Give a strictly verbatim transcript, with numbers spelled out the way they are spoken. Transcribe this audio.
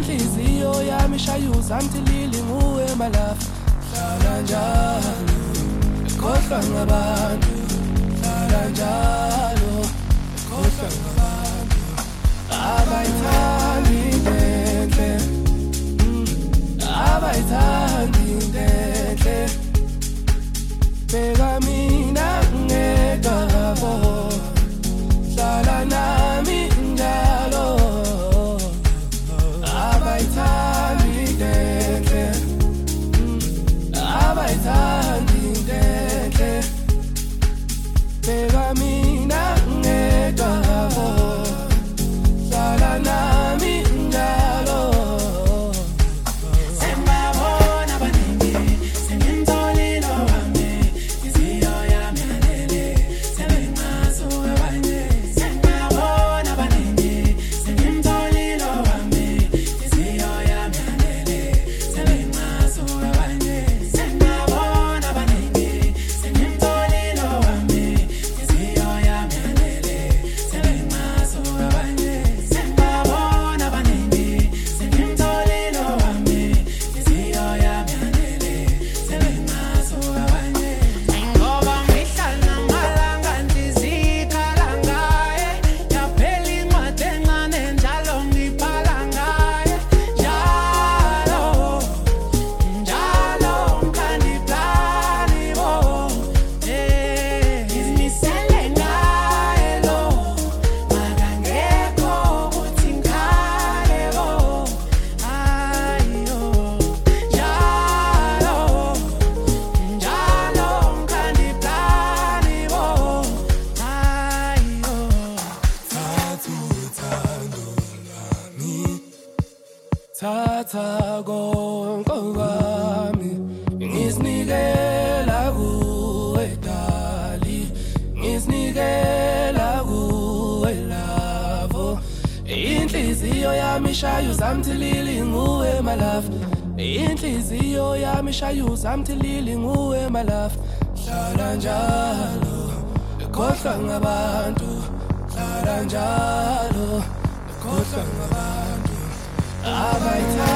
inhliziyo yami shayuza mthilili nguwe malafu hlala njalo ekhohlwa ngabantu hlala njalo ekhohlwa ngabantu abayithandi ngenhle abayithandi ngenhle beka mina ngegabo hlala nami njalo abayithandi ngenhle abayithandi ngenhle beka mina ngegabo hlala nami njalo sengabona abaningi sengimtholile wami inhliziyo yami yanele sebengazo abanye sengabona abaningi sengimtholile wami inhliziyo yami yanele sebengazo abanye sengabona abaningi sengimtholile wami inhliziyo yami yanele sebengazo abanye sengabona abaningi sengimtholile wami inhliziyo yami yanele sebengazo abanye ngoba ngihlala ngamalanga ndizikhala ngaye yaphela incwadi encane njalo ngibhala ngaye njalo njalo ngikhandiplani bo ngizimisele ngaye lo makangekho ukuthi ngikhale bo ayo njalo njalo ngikhandiplani bo ayo thatha uthando lwami thatha konke kwami ngisinikela kuwe dali ngisinikela kuwe lavo inhliziyo yami shayuza mthilili nguwe malafu inhliziyo yami shayuza mthilili nguwe malafu hlala njalo ekhohlwa ngabantu hlala njalo ekhohlwa ngabantu abayithandi